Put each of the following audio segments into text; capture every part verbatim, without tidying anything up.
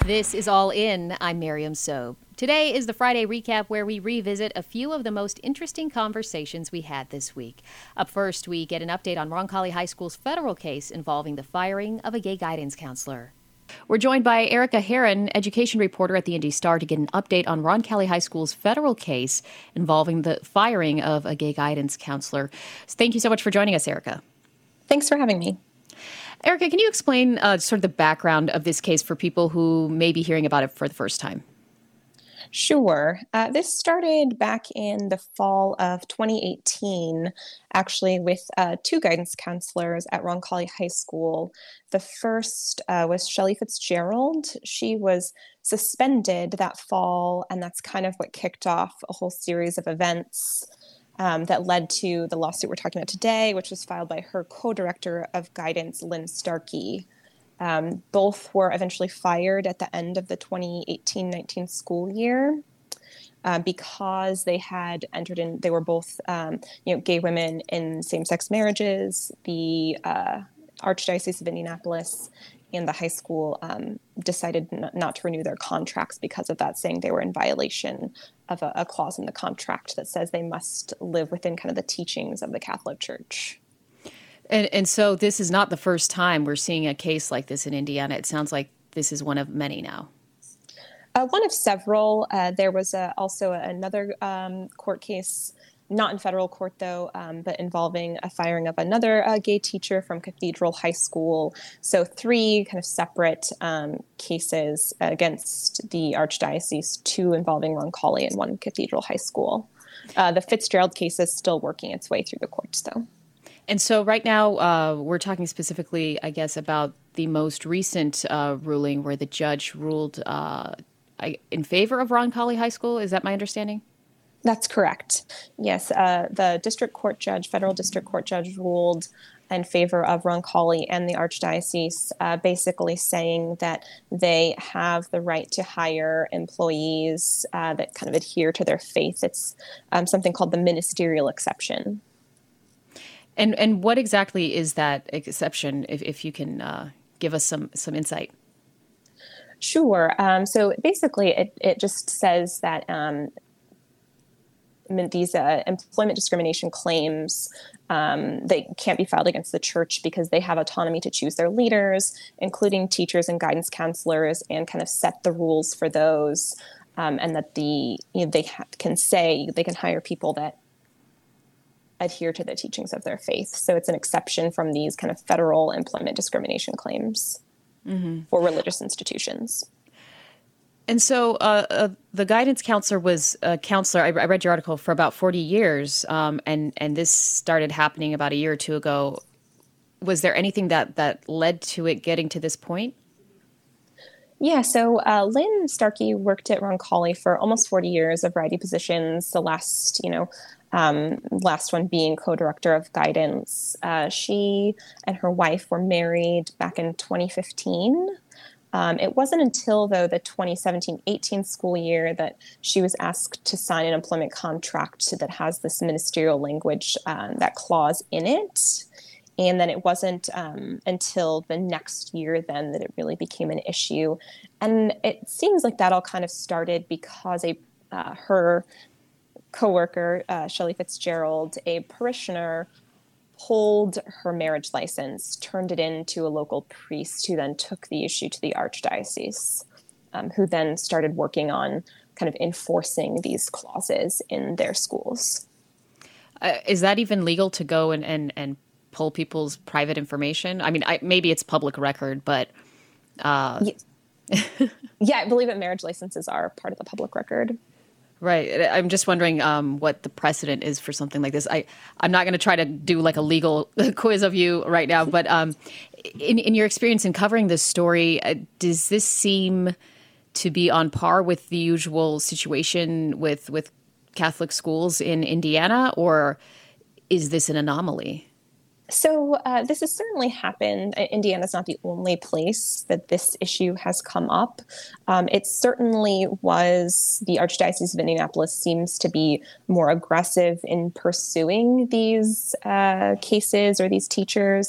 This is All In. I'm Miriam Sobe. Today is the Friday recap where we revisit a few of the most interesting conversations we had this week. Up first, we get an update on Roncalli High School's federal case involving the firing of a gay guidance counselor. We're joined by Erica Heron, education reporter at the Indy Star, to get an update on Roncalli High School's federal case involving the firing of a gay guidance counselor. Thank you so much for joining us, Erica. Thanks for having me. Erica, can you explain uh, sort of the background of this case for people who may be hearing about it for the first time? Sure. Uh, this started back in the fall of twenty eighteen, actually, with uh, two guidance counselors at Roncalli High School. The first uh, was Shelly Fitzgerald. She was suspended that fall, and that's kind of what kicked off a whole series of events Um, that led to the lawsuit we're talking about today, which was filed by her co-director of guidance, Lynn Starkey. Um, both were eventually fired at the end of the twenty eighteen nineteen school year uh, because they had entered in, they were both um, you know, gay women in same-sex marriages. The uh, Archdiocese of Indianapolis and the high school um, decided n- not to renew their contracts because of that, saying they were in violation of a, a clause in the contract that says they must live within kind of the teachings of the Catholic Church. And, and so this is not the first time we're seeing a case like this in Indiana. It sounds like this is one of many now. Uh, one of several. Uh, there was a, also another um, court case, not in federal court, though, um, but involving a firing of another uh, gay teacher from Cathedral High School. So three kind of separate um, cases against the Archdiocese, two involving Roncalli and one Cathedral High School. Uh, the Fitzgerald case is still working its way through the courts, though. And so right now uh, we're talking specifically, I guess, about the most recent uh, ruling where the judge ruled uh, in favor of Roncalli High School. Is that my understanding? That's correct. Yes, uh, the district court judge, federal district court judge, ruled in favor of Roncalli and the Archdiocese, uh, basically saying that they have the right to hire employees uh, that kind of adhere to their faith. It's um, something called the ministerial exception. And and what exactly is that exception, if, if you can uh, give us some, some insight? Sure. Um, so basically, it, it just says that um, these uh, employment discrimination claims, um, they can't be filed against the church because they have autonomy to choose their leaders, including teachers and guidance counselors, and kind of set the rules for those, um, and that the you know, they ha- can say they can hire people that adhere to the teachings of their faith. So it's an exception from these kind of federal employment discrimination claims mm-hmm. for religious institutions. And so uh, uh, the guidance counselor was a counselor, I, I read your article, for about forty years, um, and, and this started happening about a year or two ago. Was there anything that, that led to it getting to this point? Yeah, so uh, Lynn Starkey worked at Roncalli for almost forty years, a variety of positions, the last, you know, um, last one being co-director of guidance. Uh, she and her wife were married back in twenty fifteen. Um, it wasn't until, though, the twenty seventeen eighteen school year that she was asked to sign an employment contract that has this ministerial language, um, that clause in it. And then it wasn't um, until the next year then that it really became an issue. And it seems like that all kind of started because a uh, her coworker, uh, Shelly Fitzgerald, a parishioner, pulled her marriage license, turned it in to a local priest who then took the issue to the Archdiocese, um, who then started working on kind of enforcing these clauses in their schools. Uh, is that even legal to go and, and, and pull people's private information? I mean, I, maybe it's public record, but... Uh... Yeah. yeah, I believe that marriage licenses are part of the public record. Right. I'm just wondering um, what the precedent is for something like this. I, I'm not going to try to do like a legal quiz of you right now, but um, in, in your experience in covering this story, uh, does this seem to be on par with the usual situation with, with Catholic schools in Indiana, or is this an anomaly? So uh, this has certainly happened. Indiana's not the only place that this issue has come up. Um, it certainly was, the Archdiocese of Indianapolis seems to be more aggressive in pursuing these uh, cases or these teachers.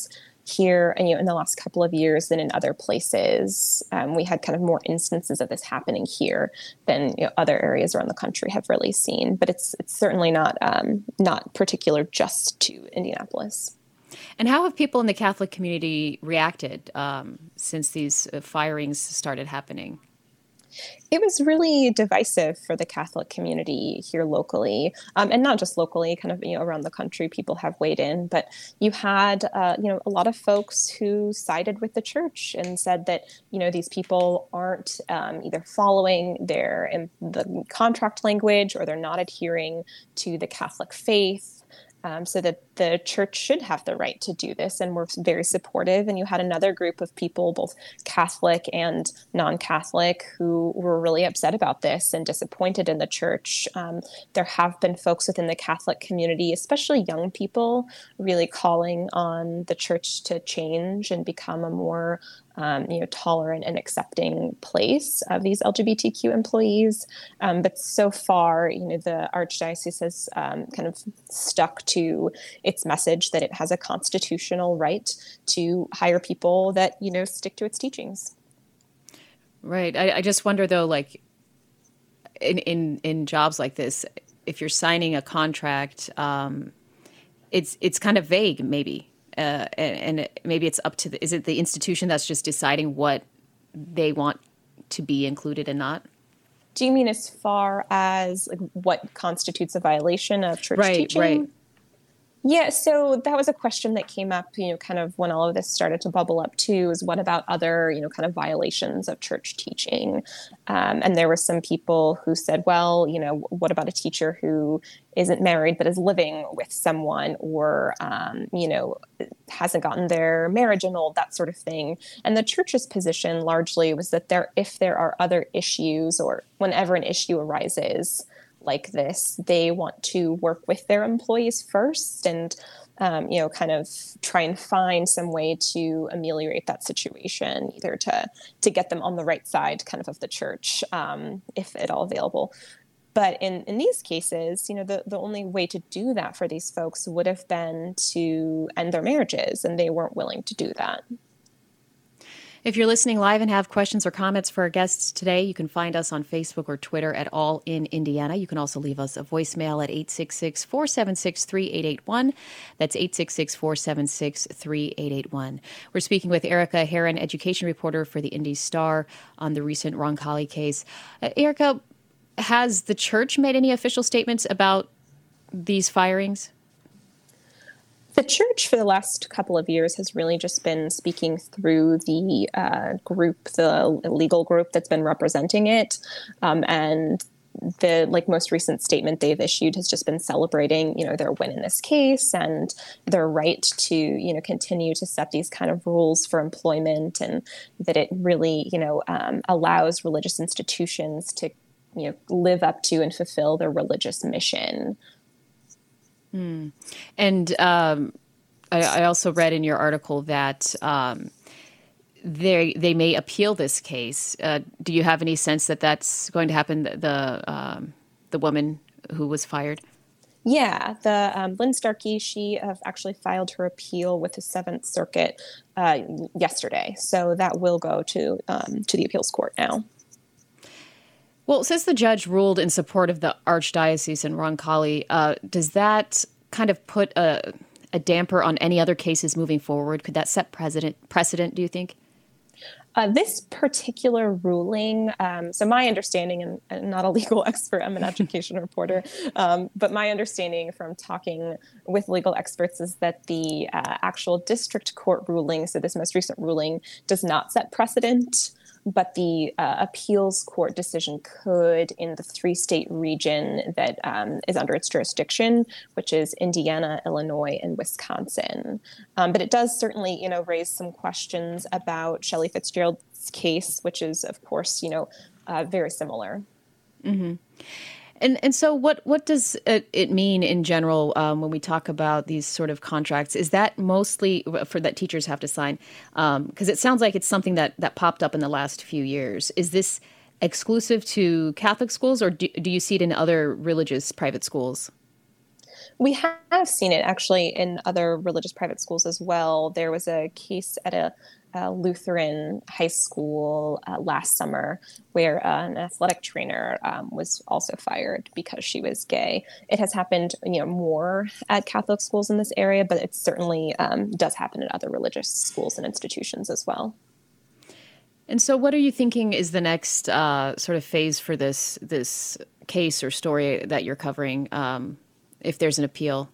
here, and you know, in the last couple of years than in other places. Um, we had kind of more instances of this happening here than you know, other areas around the country have really seen. But it's it's certainly not um, not particular just to Indianapolis. And how have people in the Catholic community reacted um, since these uh, firings started happening? It was really divisive for the Catholic community here locally, um, and not just locally, kind of you know around the country. People have weighed in, but you had uh, you know a lot of folks who sided with the church and said that you know these people aren't um, either following their in the contract language or they're not adhering to the Catholic faith. Um, so that the church should have the right to do this, and we're very supportive. And you had another group of people, both Catholic and non-Catholic, who were really upset about this and disappointed in the church. Um, there have been folks within the Catholic community, especially young people, really calling on the church to change and become a more Um, you know, tolerant and accepting place of these L G B T Q employees. Um, but so far, you know, the Archdiocese has um, kind of stuck to its message that it has a constitutional right to hire people that, you know, stick to its teachings. Right. I, I just wonder, though, like in, in, in jobs like this, if you're signing a contract, um, it's it's kind of vague, maybe. Uh, and, and maybe it's up to the, is it the institution that's just deciding what they want to be included and not? Do you mean as far as like what constitutes a violation of church right, teaching? Right. Yeah, so that was a question that came up, you know, kind of when all of this started to bubble up too, is what about other, you know, kind of violations of church teaching? Um, and there were some people who said, well, you know, what about a teacher who isn't married but is living with someone, or, um, you know, hasn't gotten their marriage annulled, that sort of thing. And the church's position largely was that there, if there are other issues, or whenever an issue arises like this, they want to work with their employees first and, um, you know, kind of try and find some way to ameliorate that situation, either to to get them on the right side kind of of the church, um, if at all available. But in, in these cases, you know, the, the only way to do that for these folks would have been to end their marriages, and they weren't willing to do that. If you're listening live and have questions or comments for our guests today, you can find us on Facebook or Twitter at All in Indiana. You can also leave us a voicemail at eight six six, four seven six, three eight eight one. That's eight six six, four seven six, three eight eight one. We're speaking with Erica Herron, education reporter for the Indy Star, on the recent Roncalli case. Uh, Erica, has the church made any official statements about these firings? The church for the last couple of years has really just been speaking through the uh, group, the legal group that's been representing it. Um, and the like most recent statement they've issued has just been celebrating, you know, their win in this case and their right to, you know, continue to set these kind of rules for employment, and that it really, you know, um, allows religious institutions to, you know, live up to and fulfill their religious mission. Mm. And um, I, I also read in your article that um, they they may appeal this case. Uh, do you have any sense that that's going to happen? The the, um, the woman who was fired. Yeah, the um, Lynn Starkey, she uh, actually filed her appeal with the Seventh Circuit uh, yesterday, so that will go to um, to the appeals court now. Well, since the judge ruled in support of the Archdiocese in Roncalli, uh, does that kind of put a, a damper on any other cases moving forward? Could that set precedent, precedent, do you think? Uh, this particular ruling, um, so my understanding, and I'm not a legal expert, I'm an education reporter, um, but my understanding from talking with legal experts is that the uh, actual district court ruling, so this most recent ruling, does not set precedent. But the uh, appeals court decision could in the three-state region that um, is under its jurisdiction, which is Indiana, Illinois, and Wisconsin. Um, but it does certainly, you know, raise some questions about Shelley Fitzgerald's case, which is, of course, you know, uh, very similar. Mm-hmm. And and so what, what does it, it mean in general um, when we talk about these sort of contracts? Is that mostly for that teachers have to sign? Because um, it sounds like it's something that, that popped up in the last few years. Is this exclusive to Catholic schools, or do, do you see it in other religious private schools? We have seen it actually in other religious private schools as well. There was a case at a, a Lutheran high school uh, last summer where uh, an athletic trainer um, was also fired because she was gay. It has happened, you know, more at Catholic schools in this area, but it certainly um, does happen at other religious schools and institutions as well. And so what are you thinking is the next uh, sort of phase for this this case or story that you're covering? Um, if there's an appeal?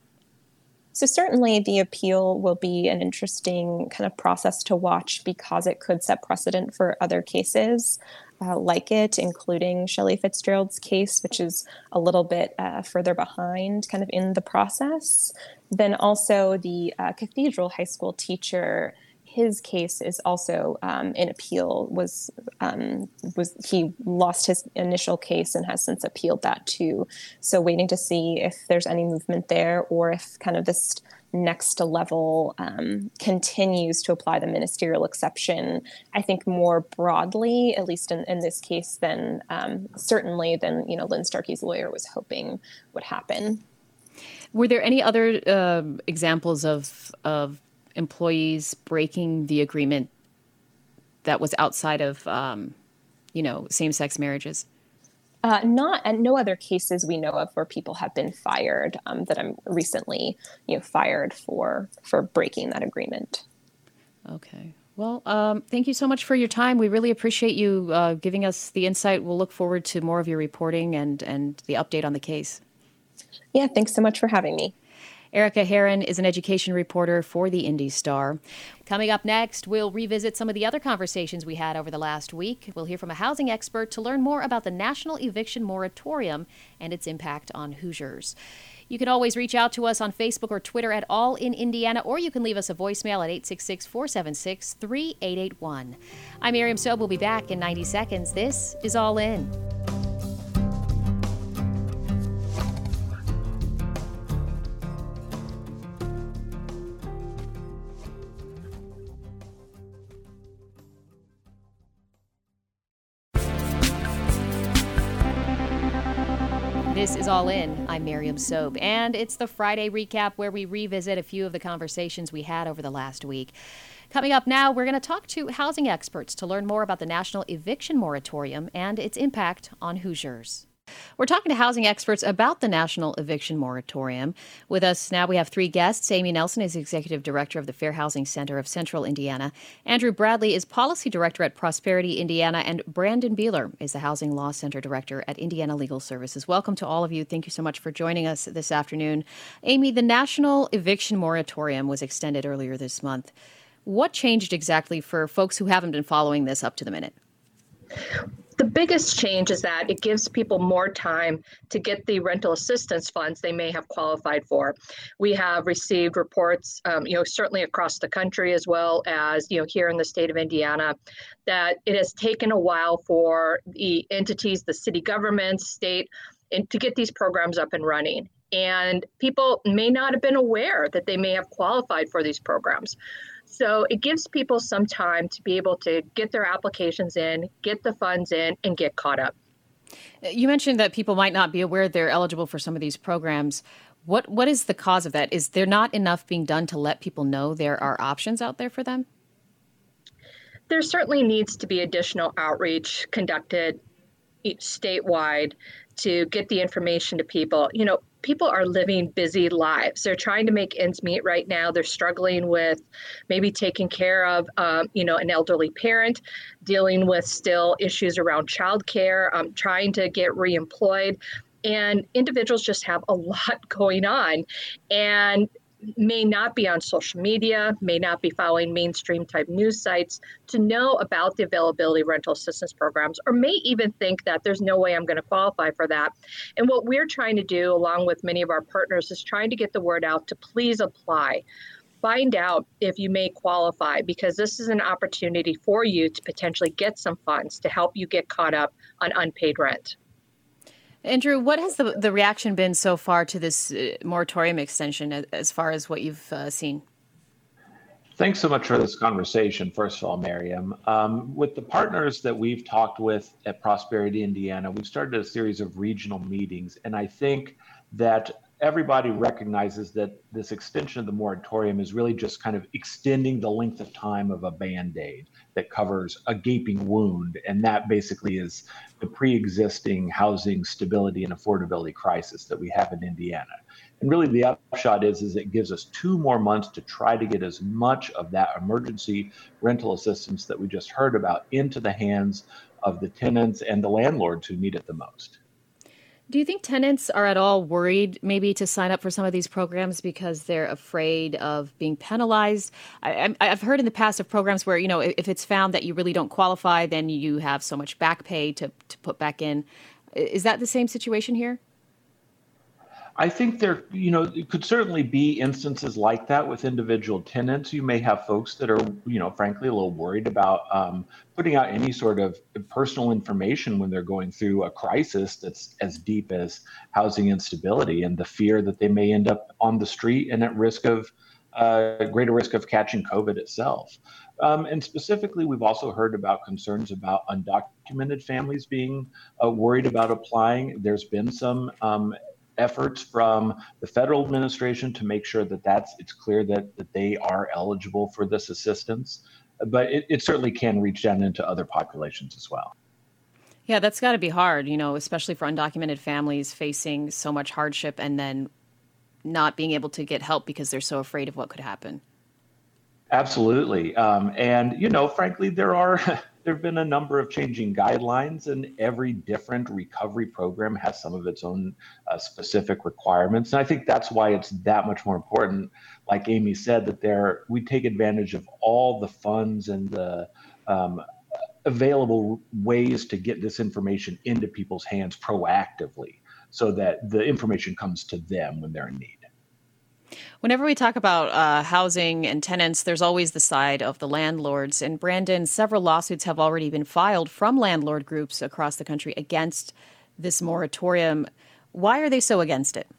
So certainly the appeal will be an interesting kind of process to watch because it could set precedent for other cases uh, like it, including Shelley Fitzgerald's case, which is a little bit uh, further behind kind of in the process. Then also the uh, Cathedral High School teacher, his case is also um, in appeal. Was um, was he lost his initial case and has since appealed that too. So waiting to see if there's any movement there, or if kind of this next level um, continues to apply the ministerial exception. I think more broadly, at least in, in this case, than um, certainly than you know Lynn Starkey's lawyer was hoping would happen. Were there any other uh, examples of of employees breaking the agreement that was outside of, um, you know, same-sex marriages? Uh, not, and no other cases we know of where people have been fired um, that I'm recently, you know, fired for for breaking that agreement. Okay. Well, um, thank you so much for your time. We really appreciate you uh, giving us the insight. We'll look forward to more of your reporting and and the update on the case. Yeah, thanks so much for having me. Erica Herron is an education reporter for the Indy Star. Coming up next, we'll revisit some of the other conversations we had over the last week. We'll hear from a housing expert to learn more about the National Eviction Moratorium and its impact on Hoosiers. You can always reach out to us on Facebook or Twitter at All in Indiana, or you can leave us a voicemail at eight six six, four seven six, three eight eight one. I'm Miriam Sobe. We'll be back in ninety seconds. This is All In. This is All In. I'm Miriam Sobe, and it's the Friday recap where we revisit a few of the conversations we had over the last week. Coming up now, we're going to talk to housing experts to learn more about the National Eviction Moratorium and its impact on Hoosiers. We're talking to housing experts about the National Eviction Moratorium. With us now, we have three guests. Amy Nelson is Executive Director of the Fair Housing Center of Central Indiana. Andrew Bradley is Policy Director at Prosperity Indiana. And Brandon Beeler is the Housing Law Center Director at Indiana Legal Services. Welcome to all of you. Thank you so much for joining us this afternoon. Amy, the National Eviction Moratorium was extended earlier this month. What changed exactly for folks who haven't been following this up to the minute? The biggest change is that it gives people more time to get the rental assistance funds they may have qualified for. We have received reports, um, you know, certainly across the country as well as, you know, here in the state of Indiana, that it has taken a while for the entities, the city governments, state, and to get these programs up and running. And people may not have been aware that they may have qualified for these programs. So it gives people some time to be able to get their applications in, get the funds in, and get caught up. You mentioned that people might not be aware they're eligible for some of these programs. What What is the cause of that? Is there not enough being done to let people know there are options out there for them? There certainly needs to be additional outreach conducted statewide to get the information to people. You know, people are living busy lives. They're trying to make ends meet right now. They're struggling with maybe taking care of, um, you know, an elderly parent, dealing with still issues around childcare, um, trying to get reemployed. And individuals just have a lot going on and may not be on social media, may not be following mainstream type news sites to know about the availability of rental assistance programs, or may even think that there's no way I'm going to qualify for that. And what we're trying to do, along with many of our partners, is trying to get the word out to please apply. Find out if you may qualify, because this is an opportunity for you to potentially get some funds to help you get caught up on unpaid rent. Andrew, what has the, the reaction been so far to this uh, moratorium extension as, as far as what you've uh, seen? Thanks so much for this conversation, first of all, Miriam. Um, with the partners that we've talked with at Prosperity Indiana, we've started a series of regional meetings, and I think that everybody recognizes that this extension of the moratorium is really just kind of extending the length of time of a Band-Aid that covers a gaping wound. And that basically is the pre-existing housing stability and affordability crisis that we have in Indiana. And really the upshot is, is it gives us two more months to try to get as much of that emergency rental assistance that we just heard about into the hands of the tenants and the landlords who need it the most. Do you think tenants are at all worried maybe to sign up for some of these programs because they're afraid of being penalized? I, I've heard in the past of programs where, you know, if it's found that you really don't qualify, then you have so much back pay to, to put back in. Is that the same situation here? I think there, you know, it could certainly be instances like that with individual tenants. You may have folks that are, you know, frankly, a little worried about um, putting out any sort of personal information when they're going through a crisis that's as deep as housing instability, and the fear that they may end up on the street and at risk of uh, greater risk of catching COVID itself. Um, and specifically, we've also heard about concerns about undocumented families being uh, worried about applying. There's been some um, efforts from the federal administration to make sure that that's it's clear that, that they are eligible for this assistance, but it, it certainly can reach down into other populations as well. Yeah, that's got to be hard, you know, especially for undocumented families facing so much hardship and then not being able to get help because they're so afraid of what could happen. Absolutely. Um, and, you know, frankly, there are there have been a number of changing guidelines, and every different recovery program has some of its own uh, specific requirements. And I think that's why it's that much more important, like Amy said, that there we take advantage of all the funds and the um, available ways to get this information into people's hands proactively so that the information comes to them when they're in need. Whenever we talk about uh, housing and tenants, there's always the side of the landlords. And Brandon, several lawsuits have already been filed from landlord groups across the country against this moratorium. Why are they so against it?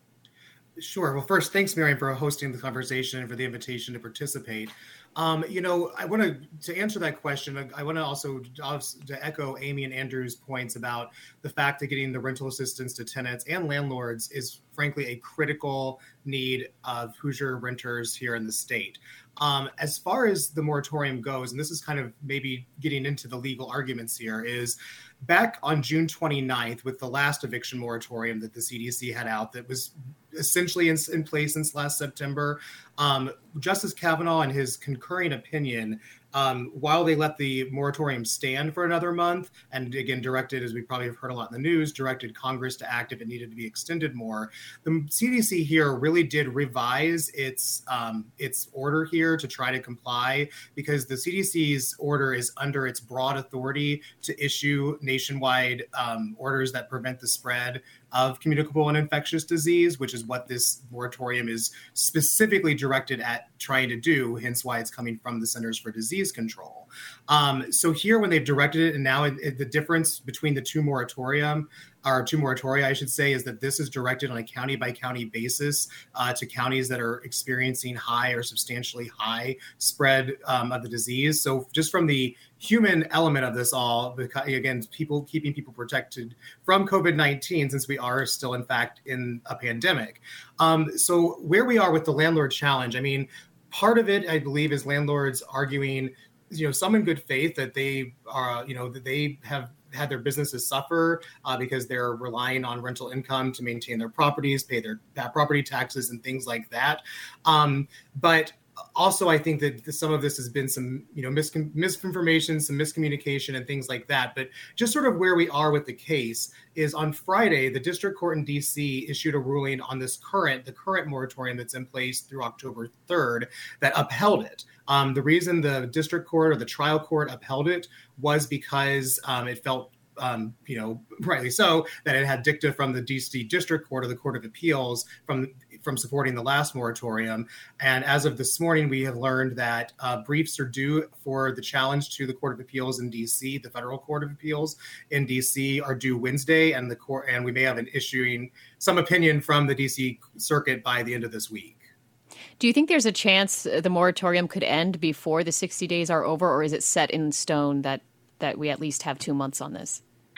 Sure. Well, first, thanks, Miriam, for hosting the conversation and for the invitation to participate. Um, you know, I want to, to answer that question, I want to also to echo Amy and Andrew's points about the fact that getting the rental assistance to tenants and landlords is, frankly, a critical need of Hoosier renters here in the state. Um, as far as the moratorium goes, and this is kind of maybe getting into the legal arguments here, is back on June twenty-ninth, with the last eviction moratorium that the C D C had out that was essentially in, in place since last September, um, Justice Kavanaugh, in his concurring opinion, um, while they let the moratorium stand for another month, and again directed, as we probably have heard a lot in the news, directed Congress to act if it needed to be extended more, the C D C here really did revise its um, its order here to try to comply, because the C D C's order is under its broad authority to issue nationwide um, orders that prevent the spread of communicable and infectious disease, which is what this moratorium is specifically directed at trying to do, hence why it's coming from the Centers for Disease Control. Um, so here, when they've directed it, and now it, it, the difference between the two moratorium, or two moratoria, I should say, is that this is directed on a county by county basis uh, to counties that are experiencing high or substantially high spread um, of the disease. So just from the human element of this all, because, again, people keeping people protected from COVID nineteen, since we are still, in fact, in a pandemic. Um, so where we are with the landlord challenge, I mean, part of it, I believe, is landlords arguing, you know, some in good faith that they are, you know, that they have had their businesses suffer uh, because they're relying on rental income to maintain their properties, pay their property taxes and things like that. Um, but also, I think that some of this has been some, you know, mis- misinformation, some miscommunication and things like that. But just sort of where we are with the case is on Friday, the district court in D C issued a ruling on this current, the current moratorium that's in place through October third that upheld it. Um, the reason the district court or the trial court upheld it was because um, it felt Um, you know, rightly so, that it had dicta from the D C District Court or the Court of Appeals from from supporting the last moratorium. And as of this morning, we have learned that uh, briefs are due for the challenge to the Court of Appeals in D C, the Federal Court of Appeals in D C, are due Wednesday, and the court, and we may have an issuing some opinion from the D C Circuit by the end of this week. Do you think there's a chance the moratorium could end before the sixty days are over, or is it set in stone that that we at least have two months on this?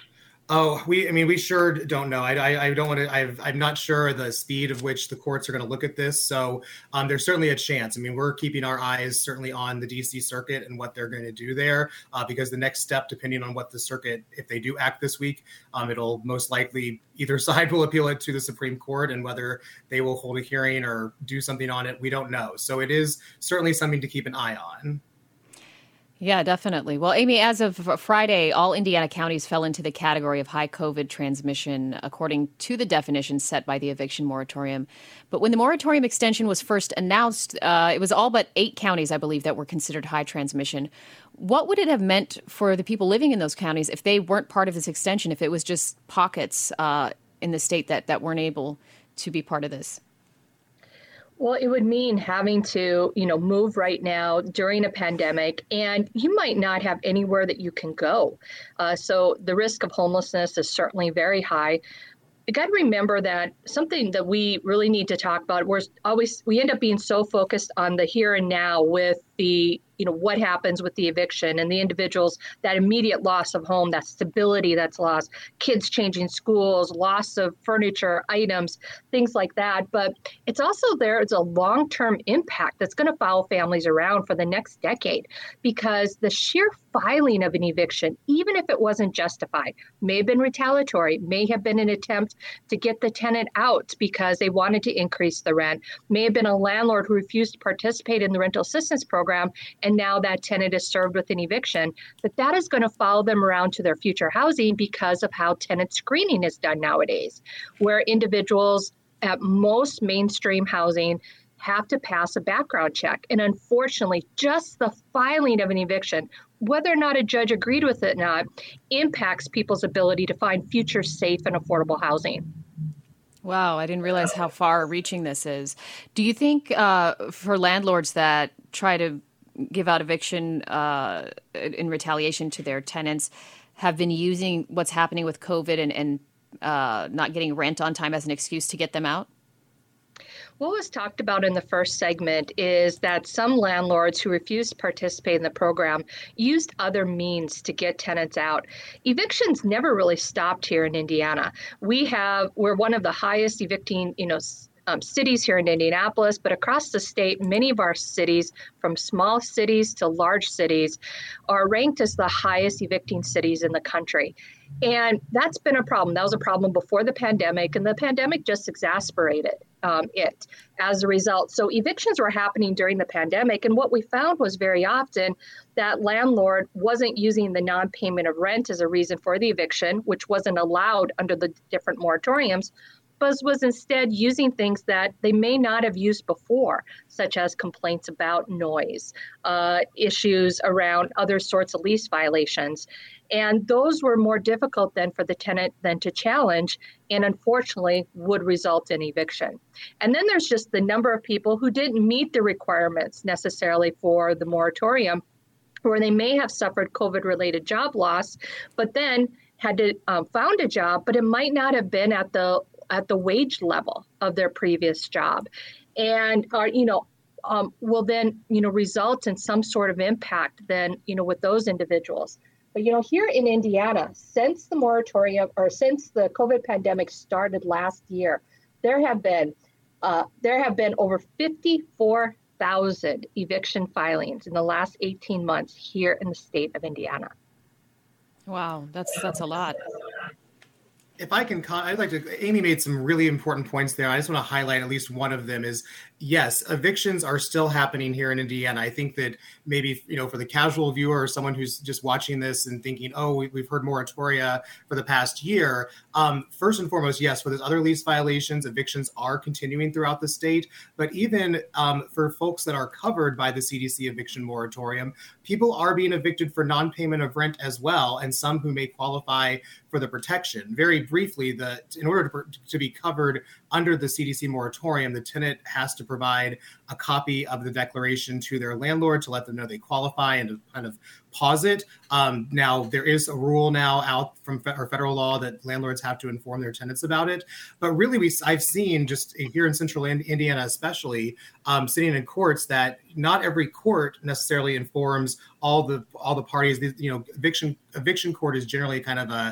Oh, we, I mean, we sure don't know. I, I, I don't want to, I've, I'm not sure the speed of which the courts are going to look at this. So um, there's certainly a chance. I mean, we're keeping our eyes certainly on the D C circuit and what they're going to do there, uh, because the next step, depending on what the circuit, if they do act this week, um, it'll most likely either side will appeal it to the Supreme Court, and whether they will hold a hearing or do something on it, we don't know. So it is certainly something to keep an eye on. Yeah, definitely. Well, Amy, as of Friday, all Indiana counties fell into the category of high COVID transmission, according to the definition set by the eviction moratorium. But when the moratorium extension was first announced, uh, it was all but eight counties, I believe, that were considered high transmission. What would it have meant for the people living in those counties if they weren't part of this extension, if it was just pockets uh, in the state that, that weren't able to be part of this? Well, it would mean having to, you know, move right now during a pandemic, and you might not have anywhere that you can go. Uh, so the risk of homelessness is certainly very high. You got to remember that something that we really need to talk about, we're always, we end up being so focused on the here and now with the, you know, what happens with the eviction and the individuals, that immediate loss of home, that stability that's lost, kids changing schools, loss of furniture, items, things like that. But it's also there, it's a long-term impact that's going to follow families around for the next decade, because the sheer filing of an eviction, even if it wasn't justified, may have been retaliatory, may have been an attempt to get the tenant out because they wanted to increase the rent, may have been a landlord who refused to participate in the rental assistance program, and now that tenant is served with an eviction, that that is going to follow them around to their future housing because of how tenant screening is done nowadays, where individuals at most mainstream housing have to pass a background check. And unfortunately, just the filing of an eviction, whether or not a judge agreed with it or not, impacts people's ability to find future safe and affordable housing. Wow, I didn't realize how far-reaching this is. Do you think uh, for landlords that try to give out eviction uh, in retaliation to their tenants have been using what's happening with COVID and, and uh, not getting rent on time as an excuse to get them out? What was talked about in the first segment is that some landlords who refused to participate in the program used other means to get tenants out. Evictions never really stopped here in Indiana. We have, we're one of the highest evicting, you know, Um, cities here in Indianapolis, but across the state, many of our cities, from small cities to large cities, are ranked as the highest evicting cities in the country. And that's been a problem. That was a problem before the pandemic, and the pandemic just exacerbated um, it as a result. So evictions were happening during the pandemic, and what we found was very often that landlord wasn't using the non-payment of rent as a reason for the eviction, which wasn't allowed under the different moratoriums, but was instead using things that they may not have used before, such as complaints about noise, uh, issues around other sorts of lease violations. And those were more difficult then for the tenant then to challenge, and unfortunately would result in eviction. And then there's just the number of people who didn't meet the requirements necessarily for the moratorium, where they may have suffered COVID-related job loss, but then had to um, found a job, but it might not have been at the at the wage level of their previous job, and are, you know, um, will then, you know, result in some sort of impact then, you know, with those individuals. But, you know, here in Indiana, since the moratorium or since the COVID pandemic started last year, there have been uh, there have been over fifty-four thousand eviction filings in the last eighteen months here in the state of Indiana. Wow, that's that's a lot. If I can, I'd like to, Amy made some really important points there. I just want to highlight at least one of them is, yes, evictions are still happening here in Indiana. I think that maybe, you know, for the casual viewer or someone who's just watching this and thinking, oh, we, we've heard moratoria for the past year. Um, first and foremost, yes, for those other lease violations, evictions are continuing throughout the state. But even um, for folks that are covered by the C D C eviction moratorium, people are being evicted for non-payment of rent as well, and some who may qualify for the protection. Very briefly, the in order to, to be covered under the C D C moratorium, the tenant has to provide a copy of the declaration to their landlord to let them know they qualify and to kind of pause it. Um, now, there is a rule now out from fe- or federal law that landlords have to inform their tenants about it. But really, we I've seen just here in central Indiana, especially um, sitting in courts, that not every court necessarily informs all the all the parties. The, you know, eviction eviction court is generally kind of a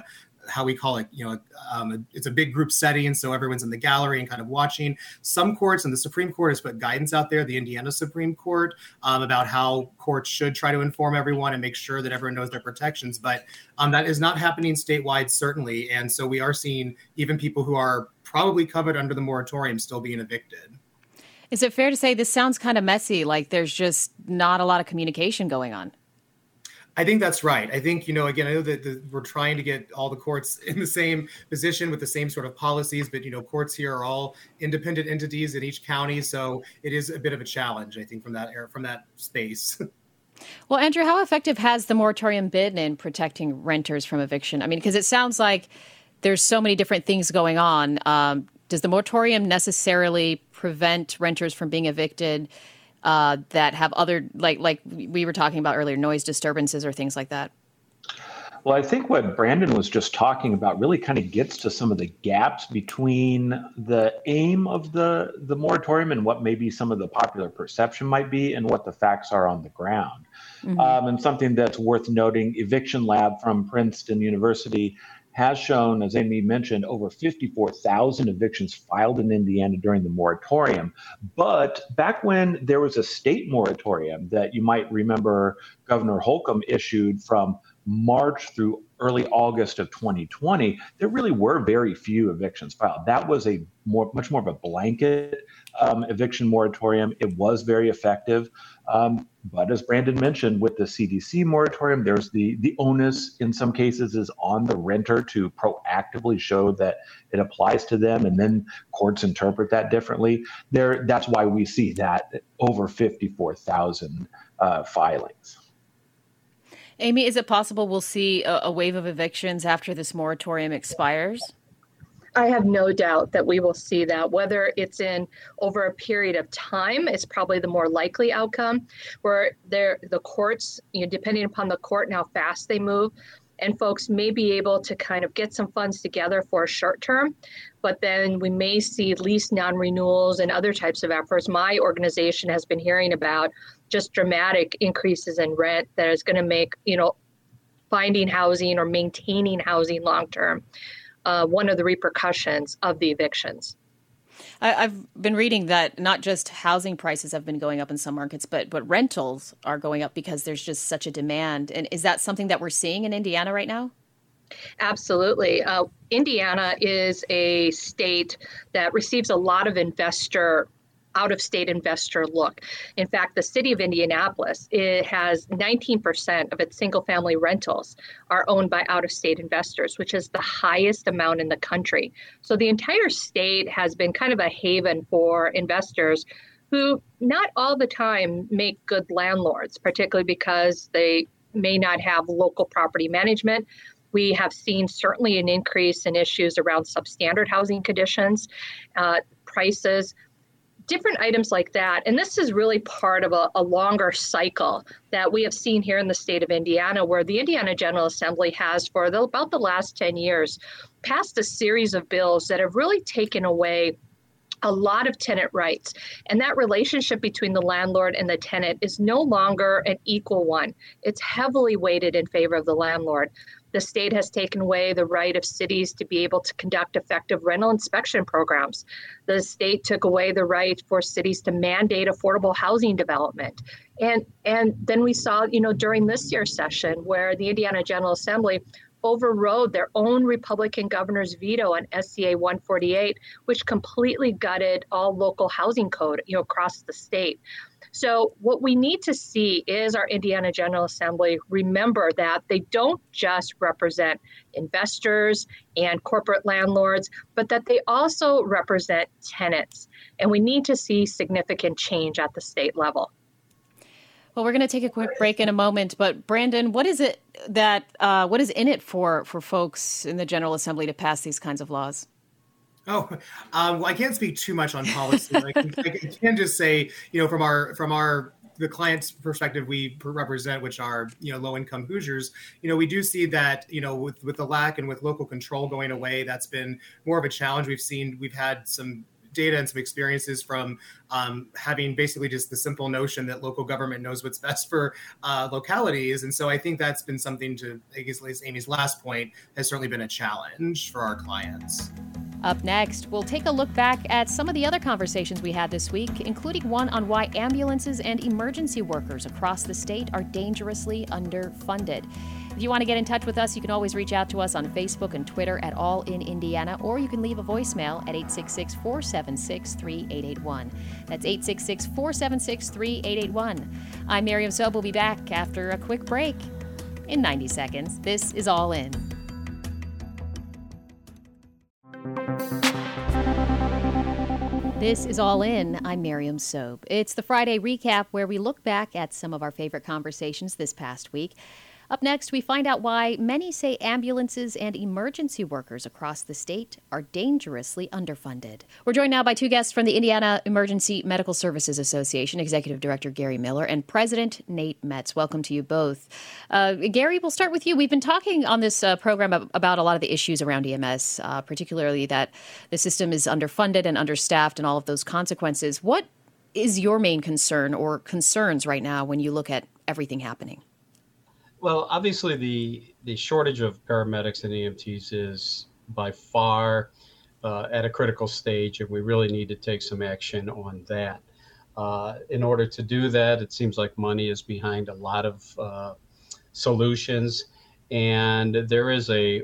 how we call it, you know, um, it's a big group setting, so everyone's in the gallery and kind of watching. Some courts, and the Supreme Court has put guidance out there, the Indiana Supreme Court, um, about how courts should try to inform everyone and make sure that everyone knows their protections. But um, that is not happening statewide, certainly. And so we are seeing even people who are probably covered under the moratorium still being evicted. Is it fair to say this sounds kind of messy, like there's just not a lot of communication going on? I think that's right. I think, you know, again, I know that the, we're trying to get all the courts in the same position with the same sort of policies, but, you know, courts here are all independent entities in each county. So it is a bit of a challenge, I think, from that from that space. Well, Andrew, how effective has the moratorium been in protecting renters from eviction? I mean, because it sounds like there's so many different things going on. Um, does the moratorium necessarily prevent renters from being evicted Uh, that have other, like like we were talking about earlier, noise disturbances or things like that? Well, I think what Brandon was just talking about really kind of gets to some of the gaps between the aim of the, the moratorium and what maybe some of the popular perception might be and what the facts are on the ground. Mm-hmm. Um, and something that's worth noting, Eviction Lab from Princeton University has shown, as Amy mentioned, over fifty-four thousand evictions filed in Indiana during the moratorium. But back when there was a state moratorium that you might remember Governor Holcomb issued from March through early August of twenty twenty, there really were very few evictions filed. That was a more, much more of a blanket um, eviction moratorium. It was very effective. Um, but as Brandon mentioned, with the C D C moratorium, there's the, the onus in some cases is on the renter to proactively show that it applies to them, and then courts interpret that differently. There, that's why we see that over fifty-four thousand uh, filings. Amy, is it possible we'll see a, a wave of evictions after this moratorium expires? I have no doubt that we will see that. Whether it's in over a period of time is probably the more likely outcome, where there the courts, you know, depending upon the court and how fast they move, and folks may be able to kind of get some funds together for a short term, but then we may see lease non-renewals and other types of efforts. My organization has been hearing about just dramatic increases in rent that is going to make, you know, finding housing or maintaining housing long term uh, one of the repercussions of the evictions. I, I've been reading that not just housing prices have been going up in some markets, but but rentals are going up because there's just such a demand. And is that something that we're seeing in Indiana right now? Absolutely. Uh, Indiana is a state that receives a lot of investor out-of-state investor look. In fact, the city of Indianapolis, it has nineteen percent of its single-family rentals are owned by out-of-state investors, which is the highest amount in the country. So the entire state has been kind of a haven for investors who not all the time make good landlords, particularly because they may not have local property management. We have seen certainly an increase in issues around substandard housing conditions, uh, prices, different items like that. And this is really part of a, a longer cycle that we have seen here in the state of Indiana, where the Indiana General Assembly has, for the, about the last ten years, passed a series of bills that have really taken away a lot of tenant rights. And that relationship between the landlord and the tenant is no longer an equal one. It's heavily weighted in favor of the landlord. The state has taken away the right of cities to be able to conduct effective rental inspection programs. The state took away the right for cities to mandate affordable housing development. And, and then we saw, you know, during this year's session where the Indiana General Assembly overrode their own Republican governor's veto on S C A one forty-eight, which completely gutted all local housing code, you know, across the state. So what we need to see is our Indiana General Assembly remember that they don't just represent investors and corporate landlords, but that they also represent tenants. And we need to see significant change at the state level. Well, we're going to take a quick break in a moment, but Brandon, what is it that uh, what is in it for for folks in the General Assembly to pass these kinds of laws? Oh, um, well, I can't speak too much on policy. I, can, I can just say, you know, from our from our the client's perspective we represent, which are, you know, low income Hoosiers, you know, we do see that, you know, with with the lack and with local control going away, that's been more of a challenge. We've seen we've had some data and some experiences from um, having basically just the simple notion that local government knows what's best for uh, localities. And so I think that's been something to, I guess, Amy's last point, has certainly been a challenge for our clients. Up next, we'll take a look back at some of the other conversations we had this week, including one on why ambulances and emergency workers across the state are dangerously underfunded. If you want to get in touch with us, you can always reach out to us on Facebook and Twitter at All in Indiana, or you can leave a voicemail at eight six six, four seven six, three eight eight one. That's eight six six, four seven six, three eight eight one. I'm Miriam Sobe. We'll be back after a quick break in ninety seconds. This is All In. This is All In. I'm Miriam Sobe. It's the Friday recap where we look back at some of our favorite conversations this past week. Up next, we find out why many say ambulances and emergency workers across the state are dangerously underfunded. We're joined now by two guests from the Indiana Emergency Medical Services Association, Executive Director Gary Miller and President Nate Metz. Welcome to you both. Uh, Gary, we'll start with you. We've been talking on this uh, program about a lot of the issues around E M S, uh, particularly that the system is underfunded and understaffed and all of those consequences. What is your main concern or concerns right now when you look at everything happening? Well, obviously, the the shortage of paramedics and E M Ts is by far uh, at a critical stage, and we really need to take some action on that. Uh, in order to do that, it seems like money is behind a lot of uh, solutions, and there is a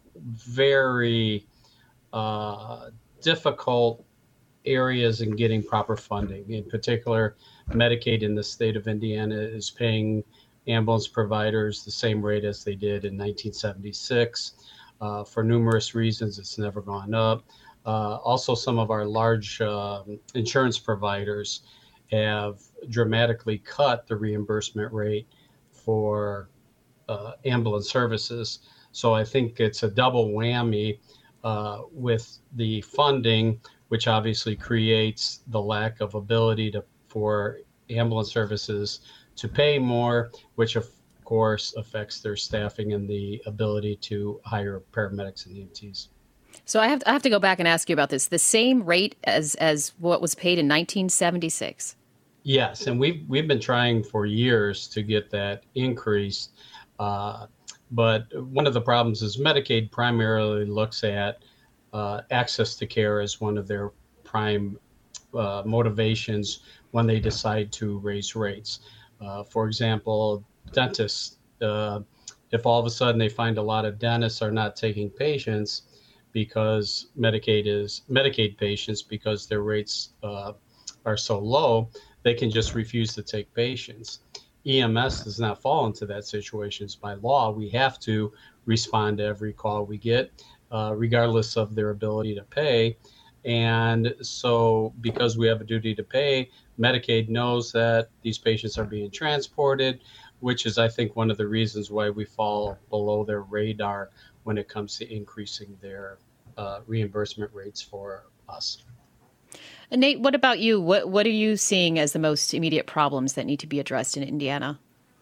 very uh, difficult areas in getting proper funding. In particular, Medicaid in the state of Indiana is paying ambulance providers the same rate as they did in nineteen seventy-six. Uh, for numerous reasons, it's never gone up. Uh, also, some of our large uh, insurance providers have dramatically cut the reimbursement rate for uh, ambulance services. So I think it's a double whammy uh, with the funding, which obviously creates the lack of ability to for ambulance services to pay more, which of course affects their staffing and the ability to hire paramedics and E M Ts. So I have to, I have to go back and ask you about this. The same rate as as what was paid in nineteen seventy-six. Yes, and we've we've been trying for years to get that increased, uh, but one of the problems is Medicaid primarily looks at uh, access to care as one of their prime uh, motivations when they decide to raise rates. Uh, for example, dentists, uh, if all of a sudden they find a lot of dentists are not taking patients because Medicaid is Medicaid patients because their rates uh, are so low, they can just refuse to take patients. E M S does not fall into that situation. By law, we have to respond to every call we get, uh, regardless of their ability to pay. And so because we have a duty to pay, Medicaid knows that these patients are being transported, which is, I think, one of the reasons why we fall below their radar when it comes to increasing their uh, reimbursement rates for us. And Nate, what about you? What what are you seeing as the most immediate problems that need to be addressed in Indiana?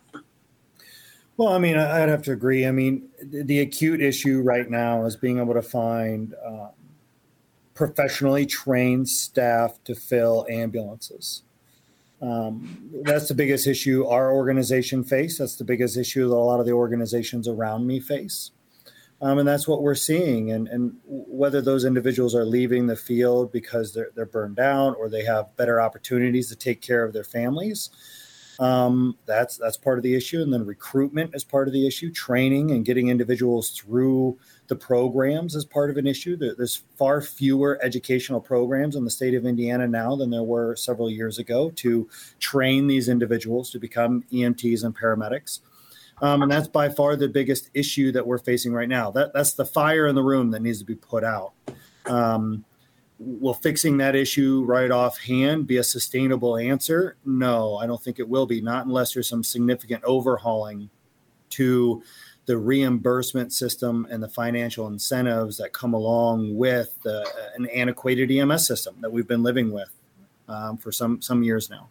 Well, I mean, I'd have to agree. I mean, the acute issue right now is being able to find uh, professionally trained staff to fill ambulances. Um, that's the biggest issue our organization face. That's the biggest issue that a lot of the organizations around me face. Um, and that's what we're seeing. And, and whether those individuals are leaving the field because they're, they're burned out or they have better opportunities to take care of their families, um, that's that's part of the issue. And then recruitment is part of the issue. Training and getting individuals through the programs is part of an issue. There's far fewer educational programs in the state of Indiana now than there were several years ago to train these individuals to become E M Ts and paramedics. Um, and that's by far the biggest issue that we're facing right now. That That's the fire in the room that needs to be put out. Um, will fixing that issue right offhand be a sustainable answer? No, I don't think it will be, not unless there's some significant overhauling to the reimbursement system and the financial incentives that come along with uh, an antiquated E M S system that we've been living with um, for some some years now.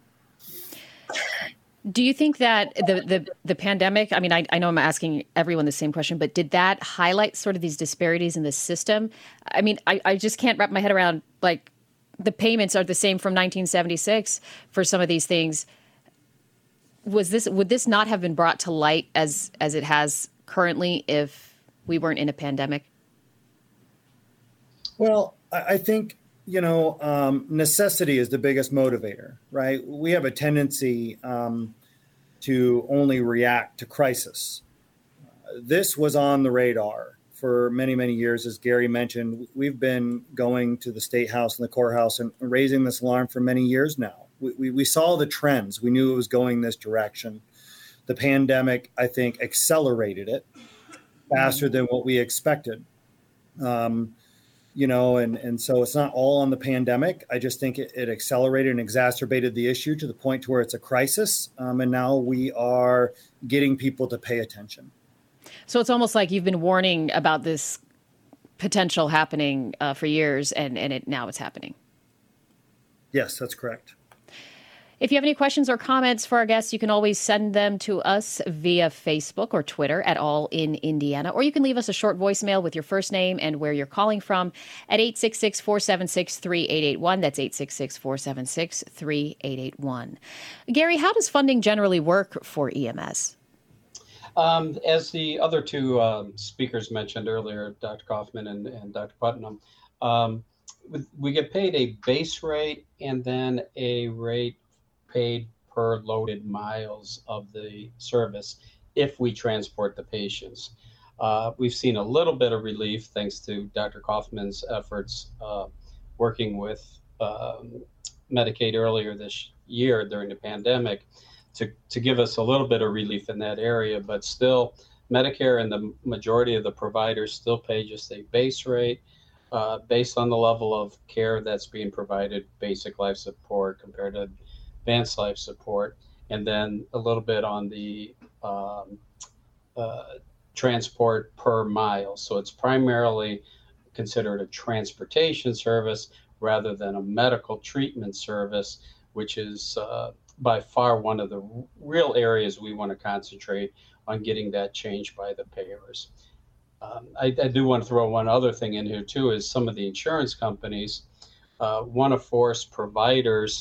Do you think that the the, the pandemic, I mean, I, I know I'm asking everyone the same question, but did that highlight sort of these disparities in the system? I mean, I, I just can't wrap my head around, like, the payments are the same from nineteen seventy-six for some of these things. Was this would this not have been brought to light as as it has currently if we weren't in a pandemic? Well, I think, you know, um, necessity is the biggest motivator, right? We have a tendency um, to only react to crisis. Uh, this was on the radar for many, many years. As Gary mentioned, we've been going to the State House and the courthouse and raising this alarm for many years now. We, we, we saw the trends. We knew it was going this direction. The pandemic, I think, accelerated it faster than what we expected. Um, You know, and, and so it's not all on the pandemic. I just think it, it accelerated and exacerbated the issue to the point to where it's a crisis. Um, and now we are getting people to pay attention. So it's almost like you've been warning about this potential happening uh, for years, and, and it now it's happening. Yes, that's correct. If you have any questions or comments for our guests, you can always send them to us via Facebook or Twitter at All in Indiana, or you can leave us a short voicemail with your first name and where you're calling from at eight six six, four seven six, three eight eight one. That's eight six six, four seven six, three eight eight one. Gary, how does funding generally work for E M S? Um, as the other two um, speakers mentioned earlier, Doctor Kaufman and, and Doctor Putnam, um, we get paid a base rate and then a rate paid per loaded miles of the service if we transport the patients. Uh, we've seen a little bit of relief thanks to Doctor Kaufman's efforts uh, working with um, Medicaid earlier this year during the pandemic to, to give us a little bit of relief in that area, but still Medicare and the majority of the providers still pay just a base rate uh, based on the level of care that's being provided, basic life support compared to advanced life support, and then a little bit on the um, uh, transport per mile. So it's primarily considered a transportation service rather than a medical treatment service, which is uh, by far one of the r- real areas we want to concentrate on getting that changed by the payers. Um, I, I do want to throw one other thing in here too, is some of the insurance companies uh, want to force providers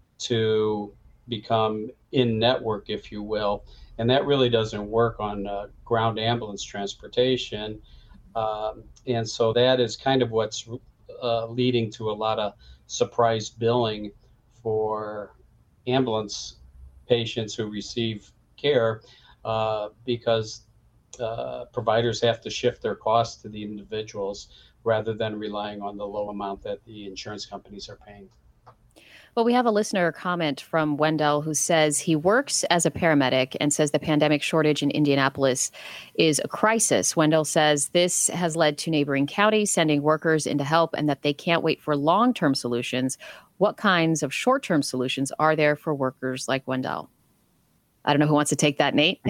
to become in network, if you will. And that really doesn't work on uh, ground ambulance transportation. Um, and so that is kind of what's uh, leading to a lot of surprise billing for ambulance patients who receive care uh, because uh, providers have to shift their costs to the individuals rather than relying on the low amount that the insurance companies are paying. Well, we have a listener comment from Wendell who says he works as a paramedic and says the pandemic shortage in Indianapolis is a crisis. Wendell says this has led to neighboring counties sending workers in to help and that they can't wait for long-term solutions. What kinds of short-term solutions are there for workers like Wendell? I don't know who wants to take that, Nate.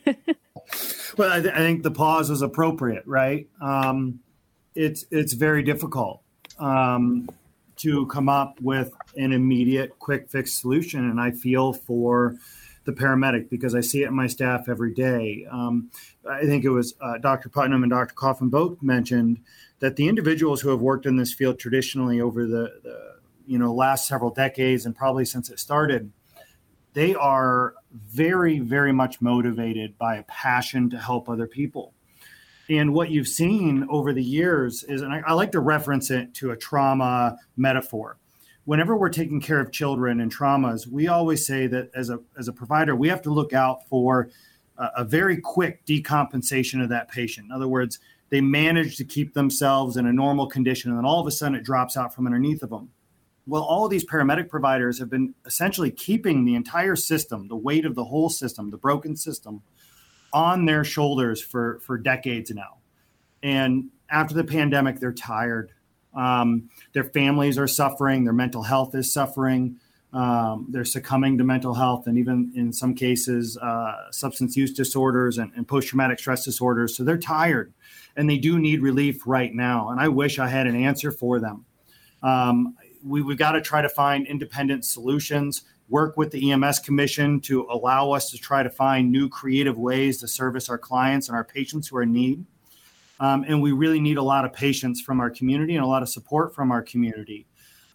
Well, I, th- I think the pause is appropriate, right? Um, it's it's very difficult um, to come up with an immediate, quick fix solution, and I feel for the paramedic because I see it in my staff every day. Um, I think it was uh, Doctor Putnam and Doctor Kaufman both mentioned that the individuals who have worked in this field traditionally over the, the you know last several decades and probably since it started, they are very, very much motivated by a passion to help other people. And what you've seen over the years is, and I, I like to reference it to a trauma metaphor. Whenever we're taking care of children and traumas, we always say that as a as a provider, we have to look out for a, a very quick decompensation of that patient. In other words, they manage to keep themselves in a normal condition, and then all of a sudden it drops out from underneath of them. Well, all of these paramedic providers have been essentially keeping the entire system, the weight of the whole system, the broken system, on their shoulders for, for decades now. And after the pandemic, they're tired. Um, their families are suffering. Their mental health is suffering. Um, they're succumbing to mental health and even in some cases, uh, substance use disorders and, and post-traumatic stress disorders. So they're tired and they do need relief right now. And I wish I had an answer for them. Um, we, we've got to try to find independent solutions, work with the E M S Commission to allow us to try to find new creative ways to service our clients and our patients who are in need. Um, and we really need a lot of patience from our community and a lot of support from our community.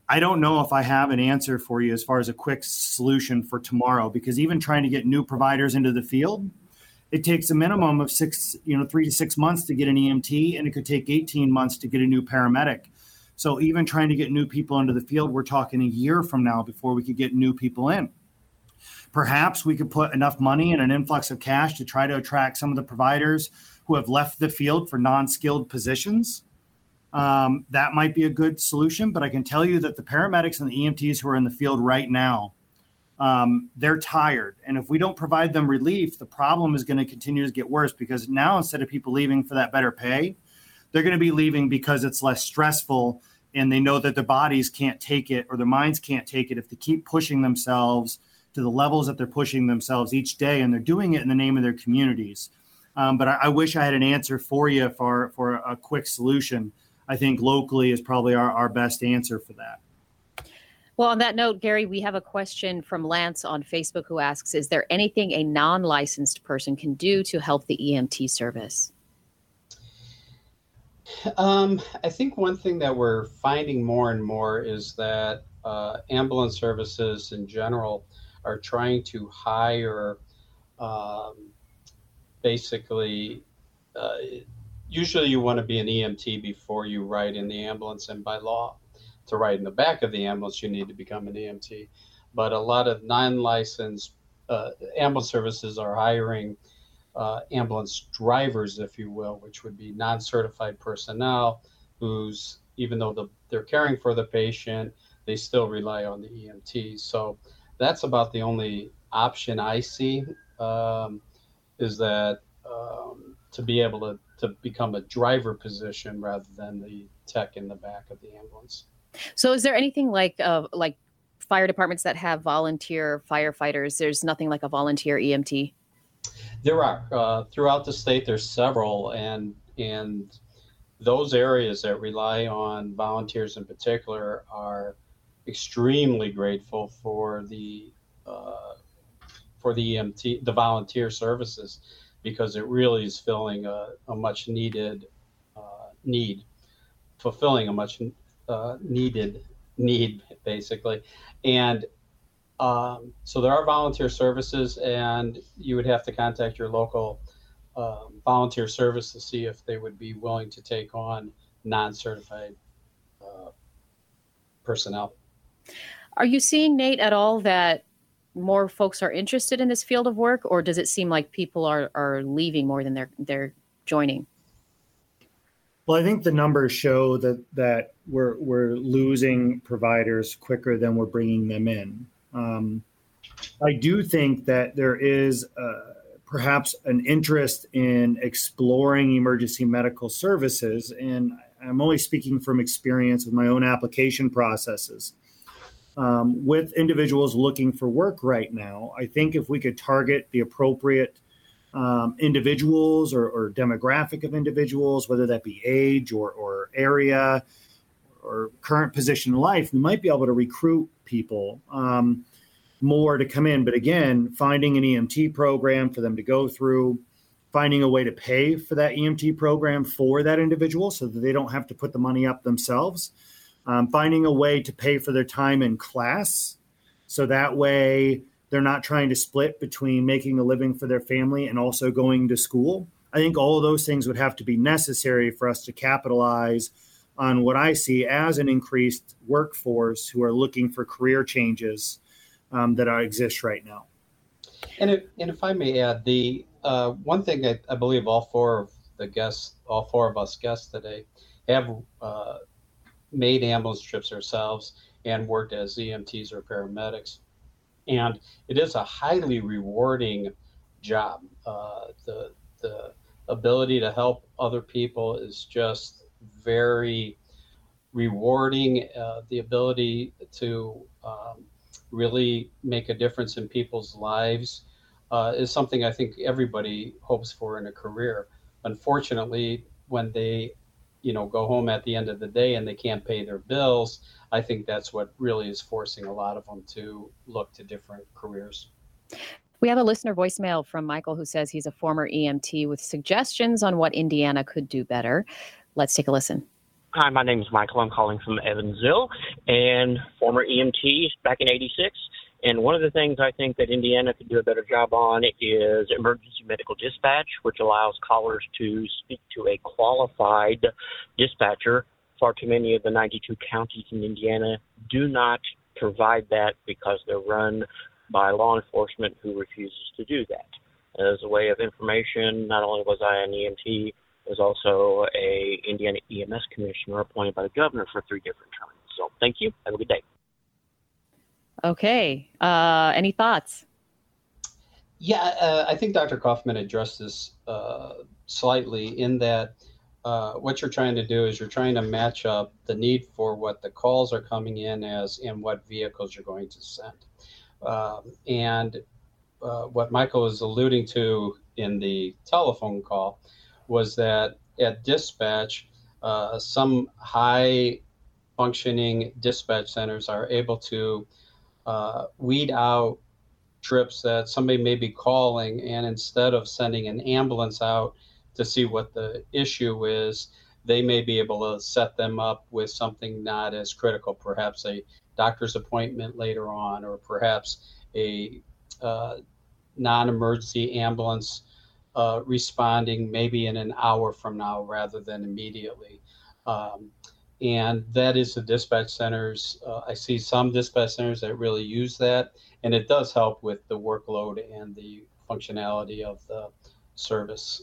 I don't know if I have an answer for you as far as a quick solution for tomorrow, because even trying to get new providers into the field, it takes a minimum of six, you know, three to six months to get an E M T, and it could take eighteen months to get a new paramedic. So even trying to get new people into the field, we're talking a year from now before we could get new people in. Perhaps we could put enough money and an influx of cash to try to attract some of the providers who have left the field for non-skilled positions. Um, that might be a good solution, but I can tell you that the paramedics and the E M Ts who are in the field right now, um, they're tired. And if we don't provide them relief, the problem is going to continue to get worse, because now instead of people leaving for that better pay, they're going to be leaving because it's less stressful, and they know that their bodies can't take it or their minds can't take it if they keep pushing themselves to the levels that they're pushing themselves each day, and they're doing it in the name of their communities. Um, but I, I wish I had an answer for you for, for a quick solution. I think locally is probably our, our best answer for that. Well, on that note, Gary, we have a question from Lance on Facebook who asks, is there anything a non-licensed person can do to help the E M T service? Um, I think one thing that we're finding more and more is that uh, ambulance services in general are trying to hire um, basically uh, usually you want to be an E M T before you ride in the ambulance, and by law, to ride in the back of the ambulance, you need to become an E M T. But a lot of non-licensed uh, ambulance services are hiring uh, ambulance drivers, if you will, which would be non-certified personnel who's, even though the, they're caring for the patient, they still rely on the E M T. So that's about the only option I see, um, is that um, to be able to, to become a driver position rather than the tech in the back of the ambulance. So is there anything like uh, like fire departments that have volunteer firefighters? There's nothing like a volunteer E M T? There are. Uh, throughout the state, there's several, and and those areas that rely on volunteers in particular are extremely grateful for the uh, for the E M T, the volunteer services, because it really is filling a, a much needed uh, need, fulfilling a much uh, needed need, basically. And um, so there are volunteer services, and you would have to contact your local uh, volunteer service to see if they would be willing to take on non-certified uh, personnel. Are you seeing, Nate, at all that more folks are interested in this field of work, or does it seem like people are, are leaving more than they're they're joining? Well, I think the numbers show that that we're we're losing providers quicker than we're bringing them in. Um, I do think that there is uh, perhaps an interest in exploring emergency medical services, and I'm only speaking from experience with my own application processes. Um, with individuals looking for work right now, I think if we could target the appropriate um, individuals or, or demographic of individuals, whether that be age or, or area or current position in life, we might be able to recruit people um, more to come in. But again, finding an E M T program for them to go through, finding a way to pay for that E M T program for that individual so that they don't have to put the money up themselves. Um, finding a way to pay for their time in class, so that way they're not trying to split between making a living for their family and also going to school. I think all of those things would have to be necessary for us to capitalize on what I see as an increased workforce who are looking for career changes um, that are, exist right now. And if, and if I may add, the uh, one thing I, I believe all four of the guests, all four of us guests today have uh, made ambulance trips ourselves and worked as E M Ts or paramedics. And it is a highly rewarding job. Uh, the, the ability to help other people is just very rewarding. Uh, the ability to um, really make a difference in people's lives uh, is something I think everybody hopes for in a career. Unfortunately, when they you know, go home at the end of the day and they can't pay their bills, I think that's what really is forcing a lot of them to look to different careers. We have a listener voicemail from Michael who says he's a former E M T with suggestions on what Indiana could do better. Let's take a listen. Hi, my name is Michael. I'm calling from Evansville and former E M T back in eighty-six. And one of the things I think that Indiana could do a better job on is emergency medical dispatch, which allows callers to speak to a qualified dispatcher. Far too many of the ninety-two counties in Indiana do not provide that because they're run by law enforcement who refuses to do that. As a way of information, not only was I an E M T, I was also a Indiana E M S commissioner appointed by the governor for three different terms. So thank you. Have a good day. Okay. Uh, any thoughts? Yeah, uh, I think Doctor Kaufman addressed this uh, slightly in that uh, what you're trying to do is you're trying to match up the need for what the calls are coming in as and what vehicles you're going to send. Um, and uh, what Michael was alluding to in the telephone call was that at dispatch, uh, some high functioning dispatch centers are able to uh, weed out trips that somebody may be calling, and instead of sending an ambulance out to see what the issue is, they may be able to set them up with something not as critical, perhaps a doctor's appointment later on, or perhaps a uh, non-emergency ambulance uh, responding maybe in an hour from now rather than immediately. Um, and that is the dispatch centers. Uh, I see some dispatch centers that really use that, and it does help with the workload and the functionality of the service.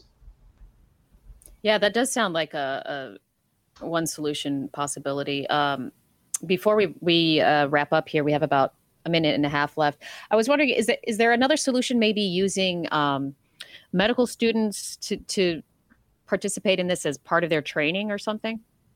Yeah, that does sound like a, a one solution possibility. Um, before we, we uh, wrap up here, we have about a minute and a half left. I was wondering, is, it, is there another solution, maybe using um, medical students to, to participate in this as part of their training or something?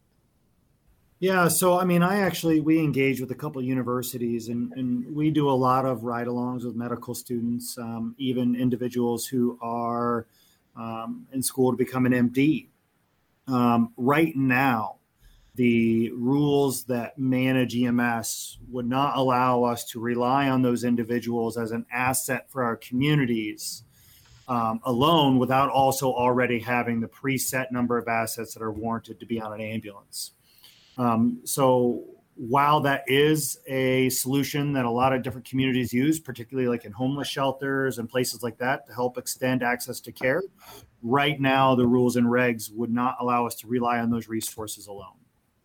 Yeah, so I mean, I actually, we engage with a couple of universities, and, and we do a lot of ride-alongs with medical students, um, even individuals who are um, in school to become an M D. Um, right now, the rules that manage E M S would not allow us to rely on those individuals as an asset for our communities um, alone without also already having the preset number of assets that are warranted to be on an ambulance. Um, so while that is a solution that a lot of different communities use, particularly like in homeless shelters and places like that to help extend access to care, right now the rules and regs would not allow us to rely on those resources alone.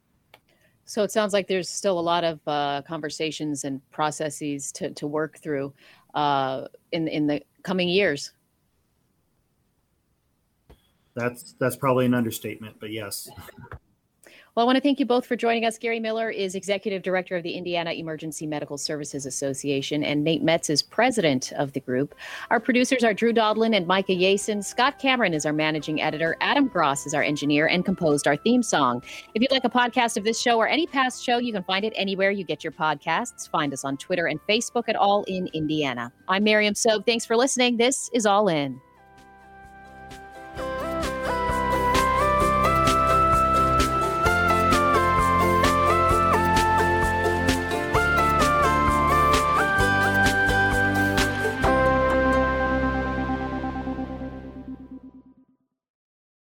So it sounds like there's still a lot of uh, conversations and processes to, to work through uh, in in the coming years. That's that's probably an understatement, but yes. Well, I want to thank you both for joining us. Gary Miller is Executive Director of the Indiana Emergency Medical Services Association, and Nate Metz is President of the group. Our producers are Drew Dodlin and Micah Yason. Scott Cameron is our Managing Editor. Adam Gross is our engineer and composed our theme song. If you'd like a podcast of this show or any past show, you can find it anywhere you get your podcasts. Find us on Twitter and Facebook at All in Indiana. I'm Miriam Sobe. Thanks for listening. This is All In.